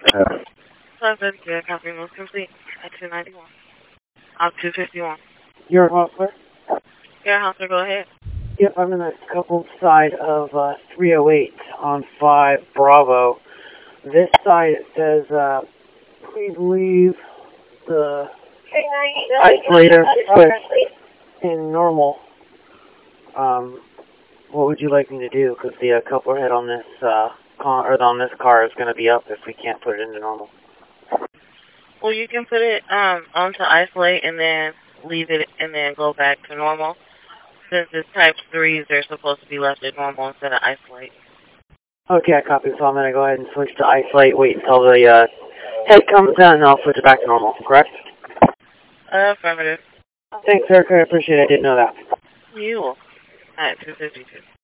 532, copy most complete at 291. Out 251. You're Hustler? Yeah, Hustler, go ahead. Yep, I'm in the coupled side of 308 on 5 Bravo. This side it says, please leave the isolator switch in normal. What would you like me to do? Because the coupler head on this on this car is going to be up if we can't put it into normal. Well, you can put it onto isolate and then leave it and then go back to normal. Since it's type 3s, they're supposed to be left at normal instead of isolate. Okay, I copy. So I'm going to go ahead and switch to isolate, wait until the head comes down, and I'll switch it back to normal, correct? Affirmative. Thanks, Eric. I appreciate it. I didn't know that. You will. At 252.